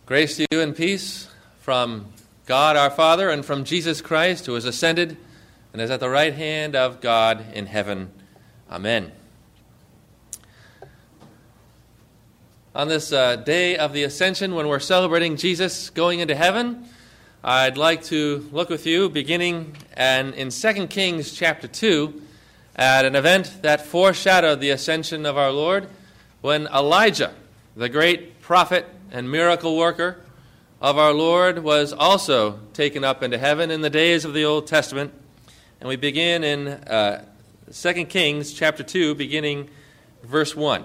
Grace to you and peace from God our Father and from Jesus Christ, who has ascended and is at the right hand of God in heaven. Amen. On this day of the Ascension, when we're celebrating Jesus going into heaven, I'd like to look with you, beginning in 2 Kings chapter 2, at an event that foreshadowed the ascension of our Lord, when Elijah, the great prophet and miracle worker of our Lord, was also taken up into heaven in the days of the Old Testament. And we begin in 2 Kings chapter 2, beginning verse 1.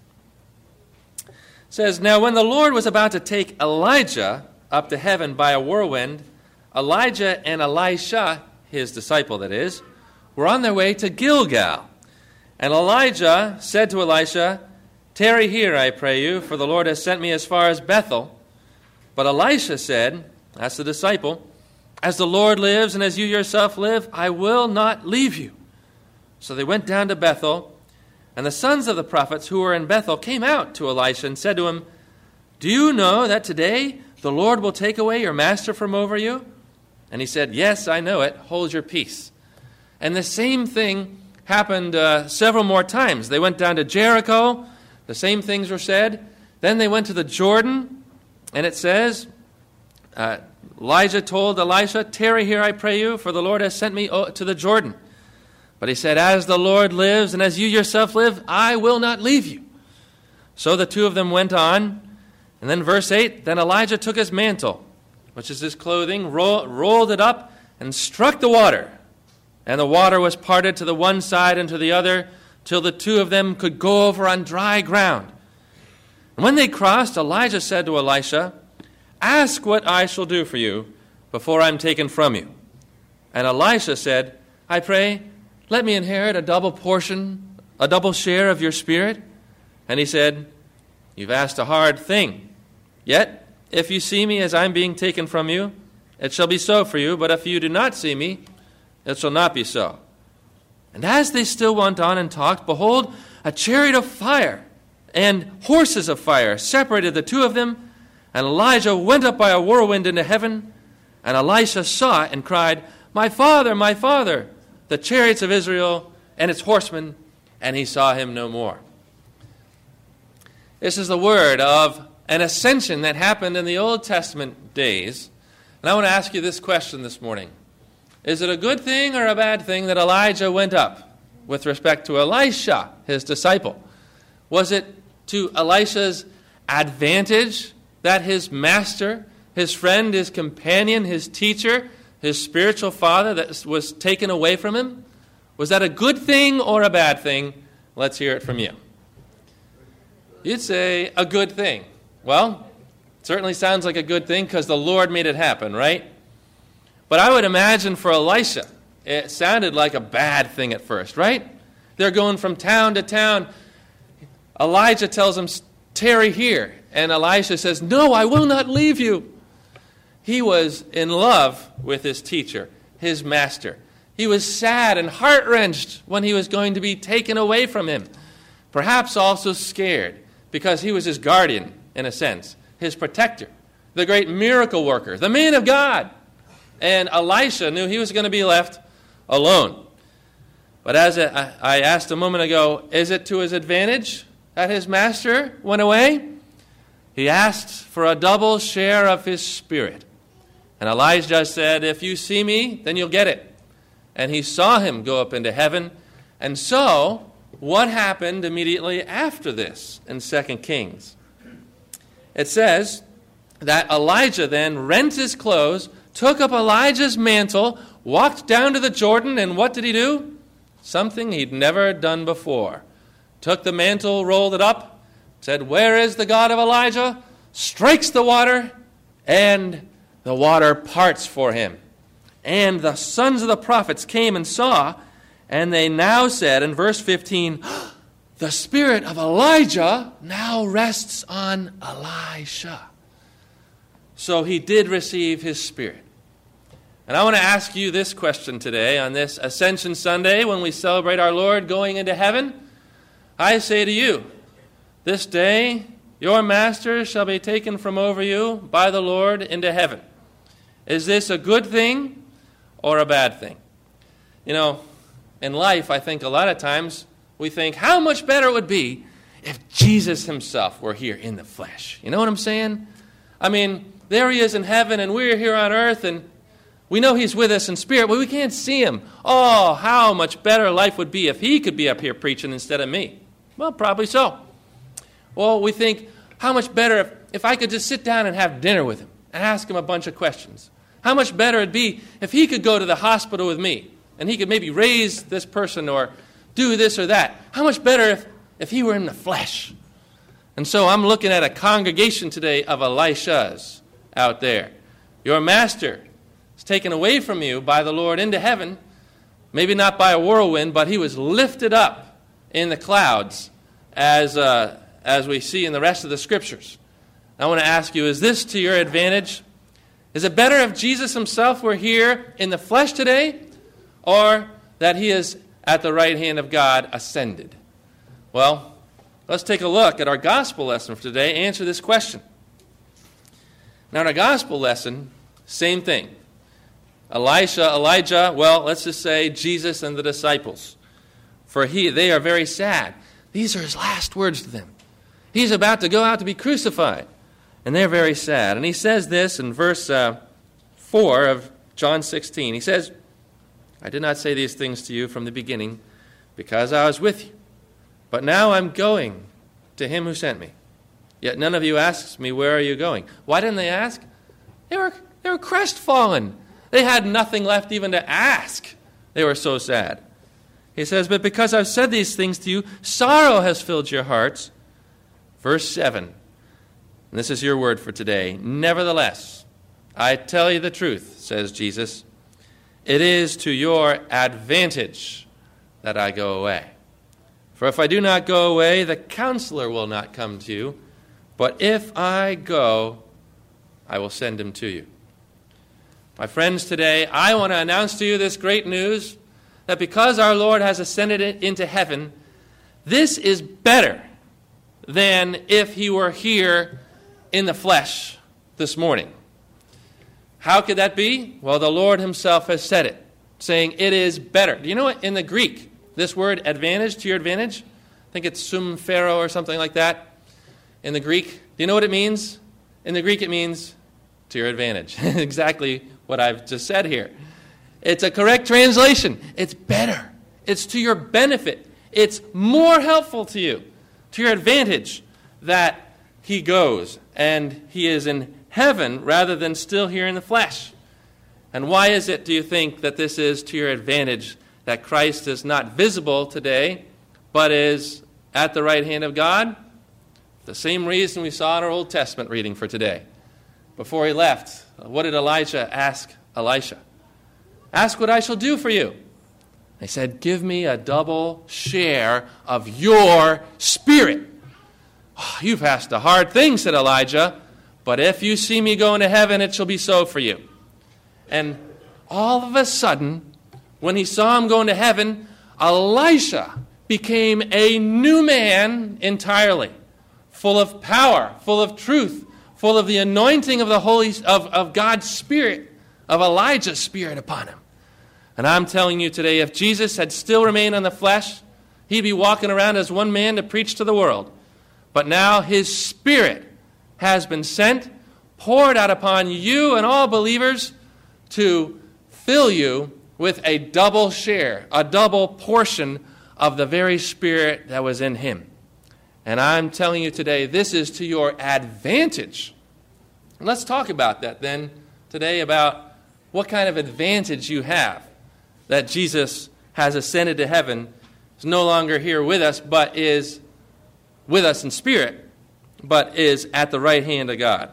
It says, "Now when the Lord was about to take Elijah up to heaven by a whirlwind, Elijah and Elisha, his disciple that is, were on their way to Gilgal. And Elijah said to Elisha, 'Tarry here, I pray you, for the Lord has sent me as far as Bethel.' But Elisha said," that's the disciple, "As the Lord lives and as you yourself live, I will not leave you." So they went down to Bethel, and the sons of the prophets who were in Bethel came out to Elisha and said to him, "Do you know that today the Lord will take away your master from over you?" And he said, "Yes, I know it. Hold your peace." And the same thing happened several more times. They went down to Jericho. The same things were said. Then they went to the Jordan, and it says, Elijah told Elisha, "Tarry here, I pray you, for the Lord has sent me to the Jordan." But he said, "As the Lord lives and as you yourself live, I will not leave you." So the two of them went on. And then verse 8, "Then Elijah took his mantle," which is his clothing, rolled it up and struck the water. And the water was parted to the one side and to the other, till the two of them could go over on dry ground. And when they crossed, Elijah said to Elisha, "Ask what I shall do for you before I'm taken from you." And Elisha said, "I pray, let me inherit a double portion, a double share of your spirit." And he said, "You've asked a hard thing. Yet, if you see me as I'm being taken from you, it shall be so for you. But if you do not see me, it shall not be so." And as they still went on and talked, behold, a chariot of fire and horses of fire separated the two of them, and Elijah went up by a whirlwind into heaven, and Elisha saw it and cried, my father, the chariots of Israel and its horsemen," and he saw him no more. This is the word of an ascension that happened in the Old Testament days. And I want to ask you this question this morning. Is it a good thing or a bad thing that Elijah went up with respect to Elisha, his disciple? Was it to Elisha's advantage that his master, his friend, his companion, his teacher, his spiritual father that was taken away from him? Was that a good thing or a bad thing? Let's hear it from you. You'd say a good thing. Well, it certainly sounds like a good thing because the Lord made it happen, right? But I would imagine for Elisha, it sounded like a bad thing at first, right? They're going from town to town. Elijah tells him, "Tarry here." And Elisha says, "No, I will not leave you." He was in love with his teacher, his master. He was sad and heart-wrenched when he was going to be taken away from him. Perhaps also scared because he was his guardian, in a sense, his protector, the great miracle worker, the man of God. And Elisha knew he was going to be left alone. But as I asked a moment ago, is it to his advantage that his master went away? He asked for a double share of his spirit. And Elijah said, "If you see me, then you'll get it." And he saw him go up into heaven. And so, what happened immediately after this in 2 Kings? It says that Elijah then rent his clothes, took up Elijah's mantle, walked down to the Jordan, and what did he do? Something he'd never done before. Took the mantle, rolled it up, said, "Where is the God of Elijah?" Strikes the water, and the water parts for him. And the sons of the prophets came and saw, and they now said in verse 15, "The spirit of Elijah now rests on Elisha." So he did receive his spirit. And I want to ask you this question today on this Ascension Sunday when we celebrate our Lord going into heaven. I say to you, this day your master shall be taken from over you by the Lord into heaven. Is this a good thing or a bad thing? You know, in life, I think a lot of times we think how much better it would be if Jesus himself were here in the flesh. You know what I'm saying? I mean, there he is in heaven and we're here on earth and we know he's with us in spirit, but we can't see him. Oh, how much better life would be if he could be up here preaching instead of me. Well, probably so. Well, we think, how much better if I could just sit down and have dinner with him and ask him a bunch of questions. How much better it'd be if he could go to the hospital with me and he could maybe raise this person or do this or that. How much better if he were in the flesh. And so I'm looking at a congregation today of Elishas out there. Your master is taken away from you by the Lord into heaven, maybe not by a whirlwind, but he was lifted up in the clouds as we see in the rest of the Scriptures. I want to ask you, is this to your advantage? Is it better if Jesus himself were here in the flesh today, or that he is at the right hand of God ascended? Well, let's take a look at our gospel lesson for today, answer this question. Now, in our gospel lesson, same thing. Elijah, well, let's just say Jesus and the disciples. For they are very sad. These are his last words to them. He's about to go out to be crucified. And they're very sad. And he says this in verse 4 of John 16. He says, I did not say these things to you from the beginning because I was with you. But now I'm going to him who sent me. Yet none of you asks me, where are you going? Why didn't they ask? They were crestfallen. They had nothing left even to ask. They were so sad. He says, but because I've said these things to you, sorrow has filled your hearts. Verse 7, and this is your word for today. Nevertheless, I tell you the truth, says Jesus. It is to your advantage that I go away. For if I do not go away, the counselor will not come to you. But if I go, I will send him to you. My friends, today I want to announce to you this great news that because our Lord has ascended into heaven, this is better than if he were here in the flesh this morning. How could that be? Well, the Lord himself has said it, saying it is better. Do you know what? In the Greek, this word advantage, to your advantage, I think it's sum pharaoh or something like that. In the Greek, do you know what it means? In the Greek, it means to your advantage. Exactly what I've just said here. It's a correct translation. It's better. It's to your benefit. It's more helpful to you, to your advantage, that he goes and he is in heaven rather than still here in the flesh. And why is it, do you think, that this is to your advantage, that Christ is not visible today, but is at the right hand of God? The same reason we saw in our Old Testament reading for today. Before he left, what did Elijah ask Elisha? Ask what I shall do for you. He said, give me a double share of your spirit. Oh, you've asked a hard thing, said Elijah, but if you see me go into heaven, it shall be so for you. And all of a sudden, when he saw him go into heaven, Elisha became a new man entirely, full of power, full of truth, full of the anointing of the of God's Spirit, of Elijah's Spirit upon him. And I'm telling you today, if Jesus had still remained on the flesh, he'd be walking around as one man to preach to the world. But now his Spirit has been sent, poured out upon you and all believers to fill you with a double share, a double portion of the very Spirit that was in him. And I'm telling you today, this is to your advantage. And let's talk about that then today, about what kind of advantage you have that Jesus has ascended to heaven, is no longer here with us, but is with us in spirit, but is at the right hand of God.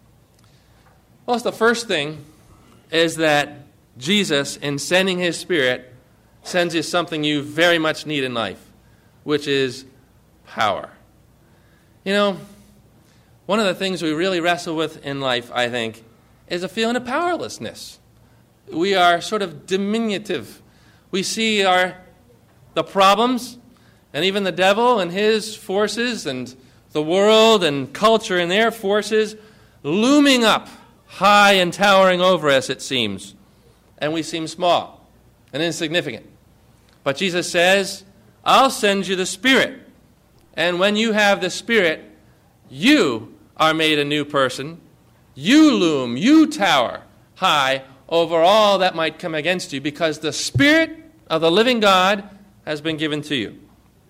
Well, the first thing is that Jesus, in sending his Spirit, sends you something you very much need in life, which is power. You know, one of the things we really wrestle with in life, I think, is a feeling of powerlessness. We are sort of diminutive. We see the problems and even the devil and his forces, and the world and culture and their forces looming up high and towering over us, it seems. And we seem small and insignificant. But Jesus says, I'll send you the Spirit. And when you have the Spirit, you are made a new person. You loom, you tower high over all that might come against you, because the Spirit of the living God has been given to you.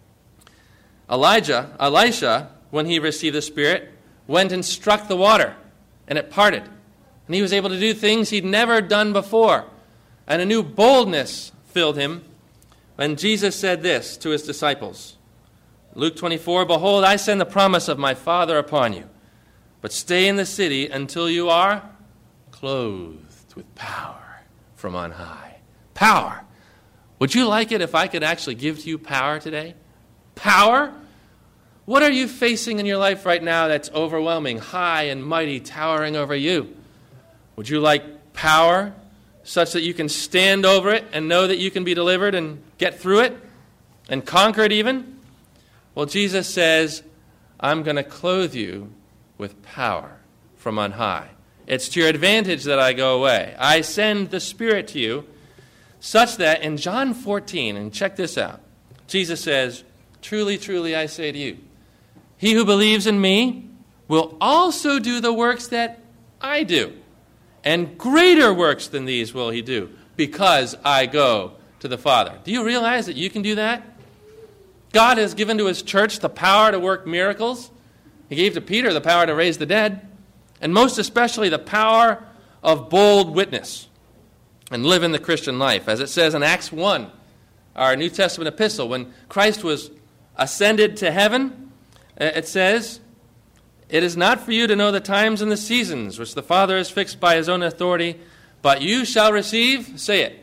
Elisha, when he received the Spirit, went and struck the water, and it parted. And he was able to do things he'd never done before. And a new boldness filled him when Jesus said this to his disciples. Luke 24, Behold, I send the promise of my Father upon you, but stay in the city until you are clothed with power from on high. Power. Would you like it if I could actually give to you power today? Power? What are you facing in your life right now that's overwhelming, high and mighty, towering over you? Would you like power such that you can stand over it and know that you can be delivered and get through it and conquer it even? Well, Jesus says, I'm going to clothe you with power from on high. It's to your advantage that I go away. I send the Spirit to you such that in John 14, and check this out, Jesus says, Truly, truly, I say to you, he who believes in me will also do the works that I do. And greater works than these will he do, because I go to the Father. Do you realize that you can do that? God has given to his church the power to work miracles. He gave to Peter the power to raise the dead, and most especially the power of bold witness and live in the Christian life. As it says in Acts 1, our New Testament epistle, when Christ was ascended to heaven, it says, It is not for you to know the times and the seasons which the Father has fixed by his own authority, but you shall receive, say it,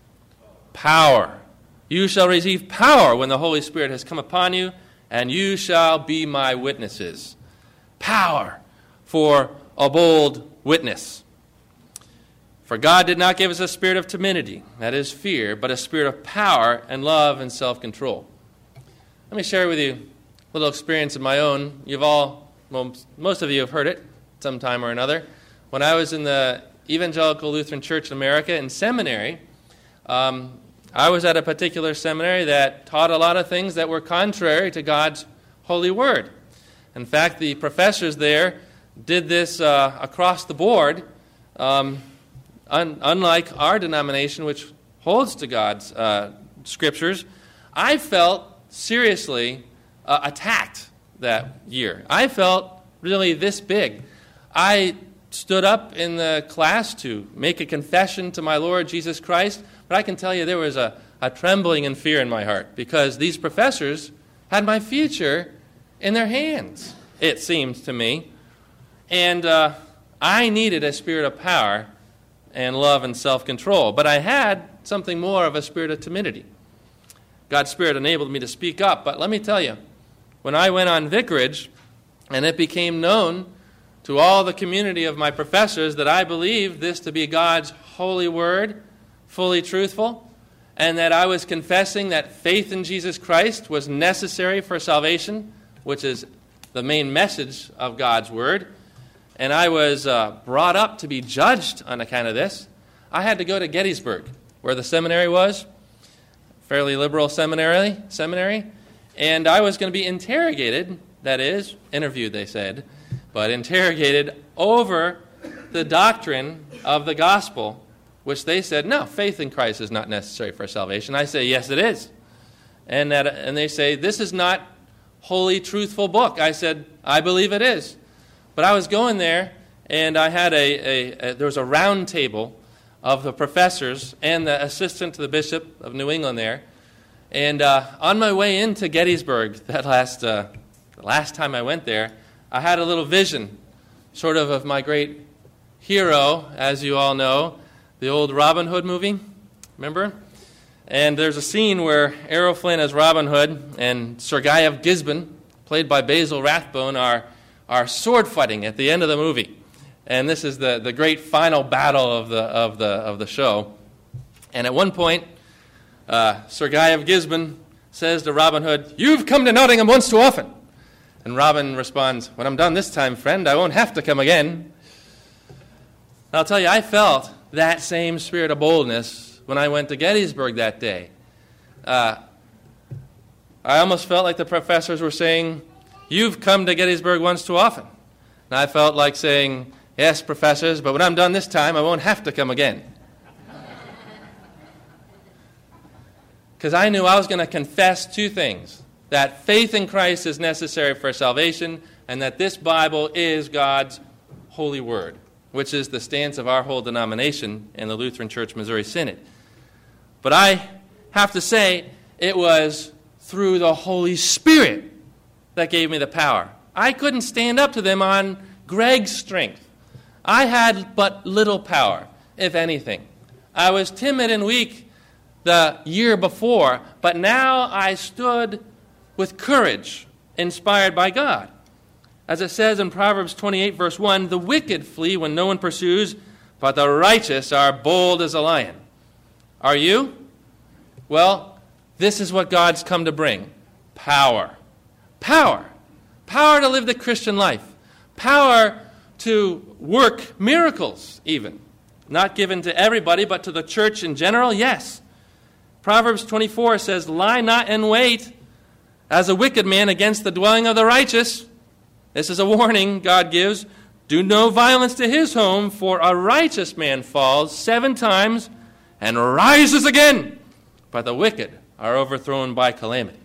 power. You shall receive power when the Holy Spirit has come upon you, and you shall be my witnesses. Power for a bold witness. For God did not give us a spirit of timidity, that is fear, but a spirit of power and love and self-control. Let me share with you a little experience of my own. Most of you have heard it sometime or another. When I was in the Evangelical Lutheran Church in America in seminary, I was at a particular seminary that taught a lot of things that were contrary to God's holy word. In fact, the professors there did this across the board, unlike our denomination, which holds to God's scriptures. I felt seriously attacked that year. I felt really this big. I stood up in the class to make a confession to my Lord Jesus Christ, but I can tell you there was a trembling and fear in my heart, because these professors had my future in their hands, it seemed to me. And I needed a spirit of power and love and self-control, but I had something more of a spirit of timidity. God's Spirit enabled me to speak up, but let me tell you, when I went on vicarage and it became known to all the community of my professors that I believed this to be God's holy word, fully truthful, and that I was confessing that faith in Jesus Christ was necessary for salvation, which is the main message of God's word, and I was brought up to be judged on account of this, I had to go to Gettysburg, where the seminary was, fairly liberal seminary, and I was going to be interrogated, that is, interviewed, they said, but interrogated over the doctrine of the gospel, which they said, no, faith in Christ is not necessary for salvation. I say, yes, it is. And they say, this is not holy, truthful book. I said, I believe it is. But I was going there, and I had there was a round table of the professors and the assistant to the bishop of New England there. And on my way into Gettysburg, the last time I went there, I had a little vision, sort of my great hero, as you all know, the old Robin Hood movie, remember? And there's a scene where Errol Flynn as Robin Hood and Sir Guy of Gisborne, played by Basil Rathbone, are sword fighting at the end of the movie. And this is the great final battle of the show. And at one point, Sir Guy of Gisborne says to Robin Hood, "You've come to Nottingham once too often." And Robin responds, when I'm done this time, friend, I won't have to come again. And I'll tell you, I felt that same spirit of boldness when I went to Gettysburg that day. I almost felt like the professors were saying, you've come to Gettysburg once too often. And I felt like saying, yes, professors, but when I'm done this time, I won't have to come again. Because I knew I was going to confess two things: that faith in Christ is necessary for salvation, and that this Bible is God's holy word, which is the stance of our whole denomination in the Lutheran Church Missouri Synod. But I have to say, it was through the Holy Spirit that gave me the power. I couldn't stand up to them on Greg's strength. I had but little power, if anything. I was timid and weak the year before, but now I stood with courage, inspired by God. As it says in Proverbs 28, verse 1, the wicked flee when no one pursues, but the righteous are bold as a lion. Are you? Well, this is what God's come to bring. Power. Power. Power to live the Christian life. Power to work miracles, even. Not given to everybody, but to the church in general, yes. Proverbs 24 says, lie not in wait as a wicked man against the dwelling of the righteous. This is a warning God gives. Do no violence to his home, for a righteous man falls 7 times and rises again, but the wicked are overthrown by calamity.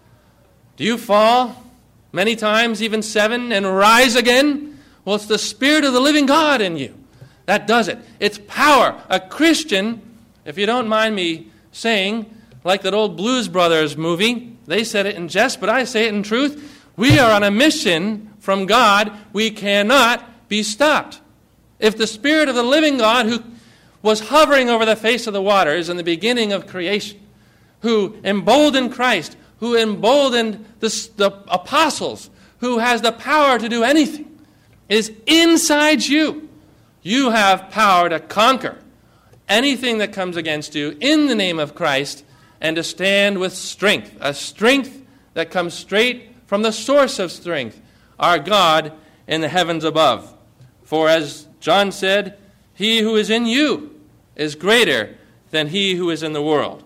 Do you fall many times, even 7, and rise again? Well, it's the Spirit of the living God in you that does it. It's power. A Christian, if you don't mind me saying, like that old Blues Brothers movie, they said it in jest, but I say it in truth. We are on a mission from God. We cannot be stopped. If the Spirit of the living God, who was hovering over the face of the waters in the beginning of creation, who emboldened Christ, who emboldened the apostles, who has the power to do anything, is inside you, you have power to conquer anything that comes against you in the name of Christ, and to stand with strength, a strength that comes straight from the source of strength, our God in the heavens above. For as John said, he who is in you is greater than he who is in the world.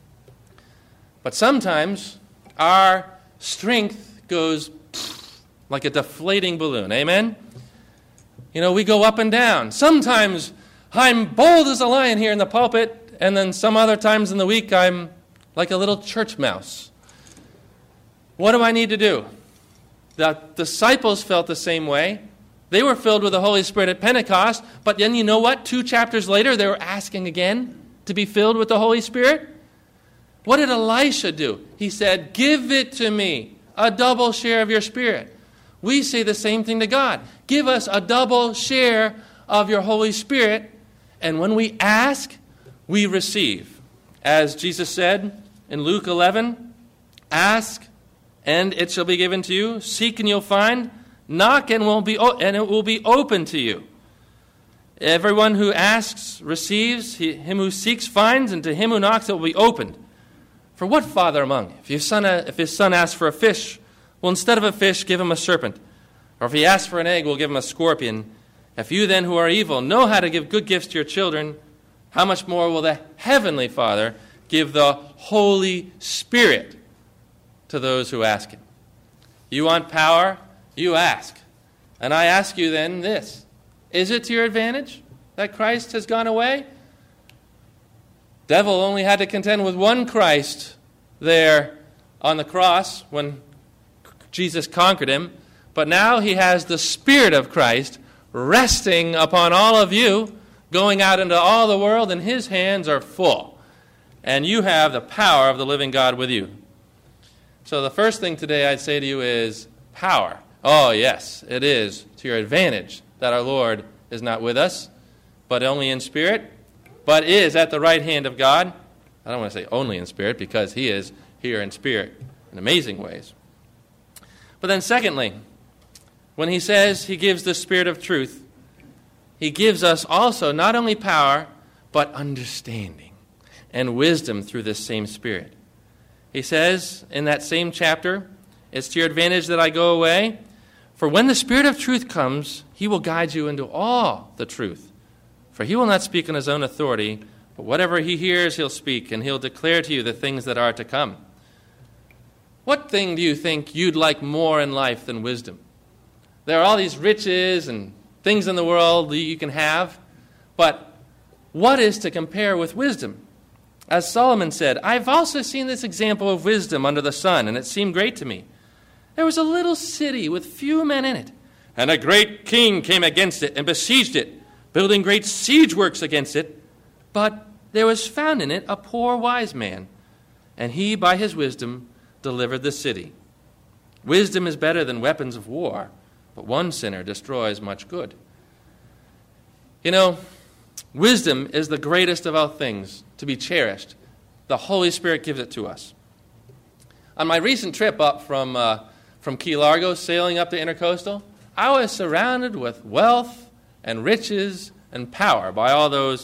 But sometimes our strength goes like a deflating balloon. Amen? You know, we go up and down. Sometimes I'm bold as a lion here in the pulpit, and then some other times in the week I'm like a little church mouse. What do I need to do? The disciples felt the same way. They were filled with the Holy Spirit at Pentecost, but then you know what? 2 chapters later, they were asking again to be filled with the Holy Spirit. What did Elisha do? He said, give it to me, a double share of your Spirit. We say the same thing to God. Give us a double share of your Holy Spirit, and when we ask, we receive. As Jesus said in Luke 11, ask, and it shall be given to you. Seek, and you'll find. Knock, and it will be open to you. Everyone who asks receives. Him who seeks finds, and to him who knocks it will be opened. For what father among you, if his son asks for a fish, will instead of a fish give him a serpent? Or if he asks for an egg, will give him a scorpion? If you then who are evil know how to give good gifts to your children, how much more will the Heavenly Father give the Holy Spirit to those who ask him? You want power? You ask. And I ask you then this: is it to your advantage that Christ has gone away? Devil only had to contend with one Christ there on the cross when Jesus conquered him, but now he has the Spirit of Christ resting upon all of you, going out into all the world, and his hands are full. And you have the power of the living God with you. So the first thing today I'd say to you is power. Oh, yes, it is to your advantage that our Lord is not with us, but only in spirit, but is at the right hand of God. I don't want to say only in spirit, because he is here in spirit in amazing ways. But then secondly, when he says he gives the Spirit of truth, he gives us also not only power, but understanding and wisdom through this same Spirit. He says in that same chapter, It's to your advantage that I go away. For when the Spirit of truth comes, he will guide you into all the truth. For he will not speak on his own authority, but whatever he hears he'll speak, and he'll declare to you the things that are to come. What thing do you think you'd like more in life than wisdom? There are all these riches and things in the world that you can have, but what is to compare with wisdom? As Solomon said, I've also seen this example of wisdom under the sun, and it seemed great to me. There was a little city with few men in it, and a great king came against it and besieged it, building great siege works against it. But there was found in it a poor wise man, and he by his wisdom delivered the city. Wisdom is better than weapons of war, but one sinner destroys much good. You know, wisdom is the greatest of all things to be cherished. The Holy Spirit gives it to us. On my recent trip up from Key Largo, sailing up to Intercoastal, I was surrounded with wealth and riches and power by all those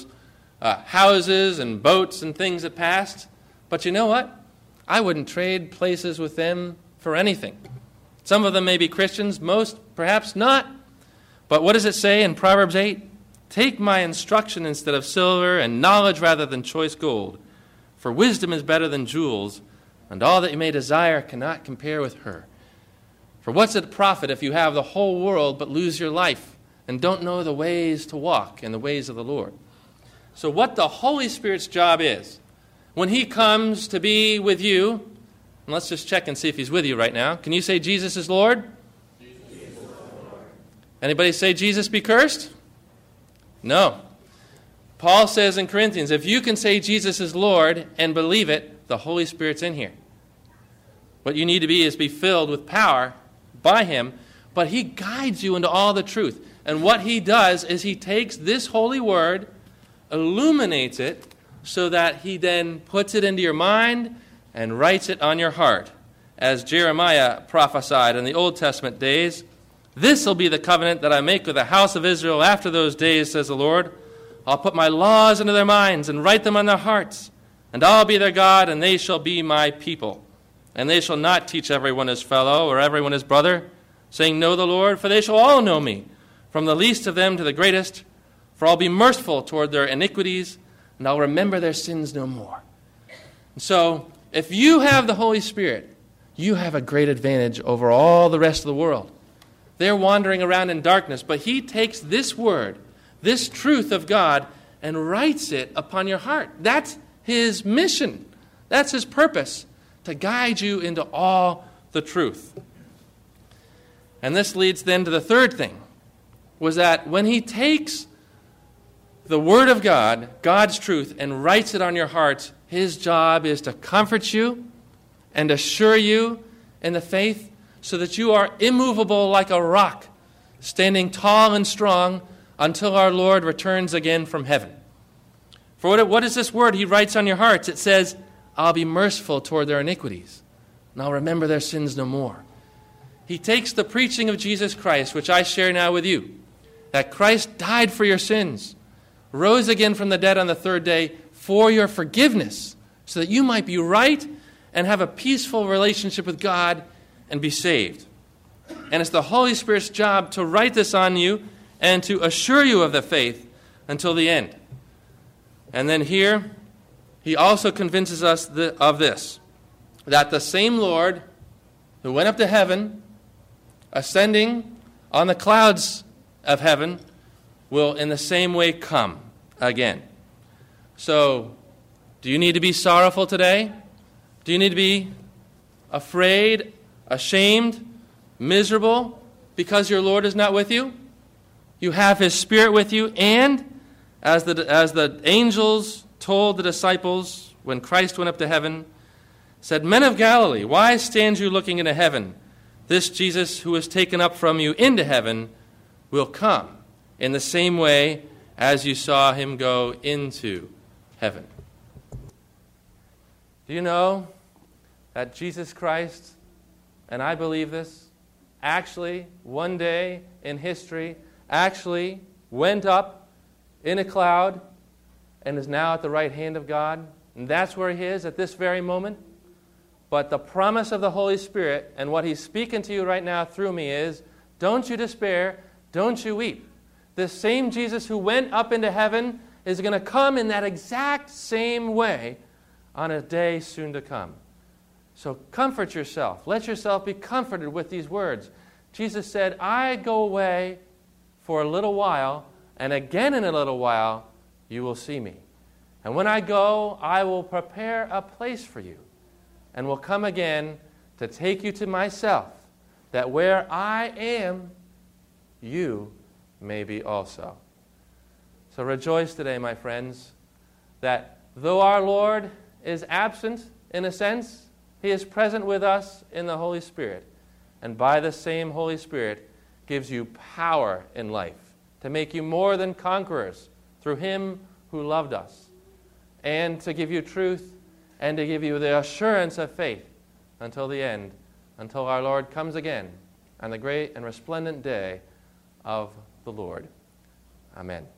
houses and boats and things that passed. But you know what? I wouldn't trade places with them for anything. Some of them may be Christians, most perhaps not. But what does it say in Proverbs 8? Take my instruction instead of silver, and knowledge rather than choice gold. For wisdom is better than jewels, and all that you may desire cannot compare with her. For what's it profit if you have the whole world but lose your life and don't know the ways to walk in the ways of the Lord? So what the Holy Spirit's job is, when he comes to be with you, and let's just check and see if he's with you right now. Can you say Jesus is Lord? Jesus is Lord. Anybody say Jesus be cursed? No. Paul says in Corinthians, if you can say Jesus is Lord and believe it, the Holy Spirit's in here. What you need to be is be filled with power by him, but he guides you into all the truth. And what he does is he takes this holy word, illuminates it, so that he then puts it into your mind and writes it on your heart. As Jeremiah prophesied in the Old Testament days, this will be the covenant that I make with the house of Israel after those days, says the Lord. I'll put my laws into their minds and write them on their hearts, and I'll be their God, and they shall be my people. And they shall not teach everyone his fellow or everyone his brother, saying, know the Lord, for they shall all know me, from the least of them to the greatest. For I'll be merciful toward their iniquities, and I'll remember their sins no more. And so, if you have the Holy Spirit, you have a great advantage over all the rest of the world. They're wandering around in darkness, but he takes this word, this truth of God, and writes it upon your heart. That's his mission. That's his purpose, to guide you into all the truth. And this leads then to the third thing, was that when he takes the Word of God, God's truth, and writes it on your hearts, his job is to comfort you and assure you in the faith so that you are immovable like a rock, standing tall and strong until our Lord returns again from heaven. For what is this word he writes on your hearts? It says, I'll be merciful toward their iniquities, and I'll remember their sins no more. He takes the preaching of Jesus Christ, which I share now with you, that Christ died for your sins, rose again from the dead on the third day for your forgiveness, so that you might be right and have a peaceful relationship with God and be saved. And it's the Holy Spirit's job to write this on you and to assure you of the faith until the end. And then here, he also convinces us of this, that the same Lord who went up to heaven, ascending on the clouds of heaven, will in the same way come again. So, do you need to be sorrowful today? Do you need to be afraid, ashamed, miserable because your Lord is not with you? You have his Spirit with you, and as the angels told the disciples when Christ went up to heaven, said, Men of Galilee, why stand you looking into heaven? This Jesus who was taken up from you into heaven will come in the same way as you saw him go into heaven. Do you know that Jesus Christ, and I believe this, actually one day in history actually went up in a cloud and is now at the right hand of God? And that's where he is at this very moment. But the promise of the Holy Spirit and what He's speaking to you right now through me is, don't you despair, don't you weep. This same Jesus who went up into heaven is going to come in that exact same way on a day soon to come. So comfort yourself. Let yourself be comforted with these words. Jesus said, I go away for a little while, and again in a little while you will see me. And when I go, I will prepare a place for you, and will come again to take you to myself, that where I am, you may be also. So rejoice today, my friends, that though our Lord is absent in a sense, He is present with us in the Holy Spirit. And by the same Holy Spirit gives you power in life to make you more than conquerors through Him who loved us, and to give you truth and to give you the assurance of faith until the end, until our Lord comes again on the great and resplendent day of the Lord. Amen.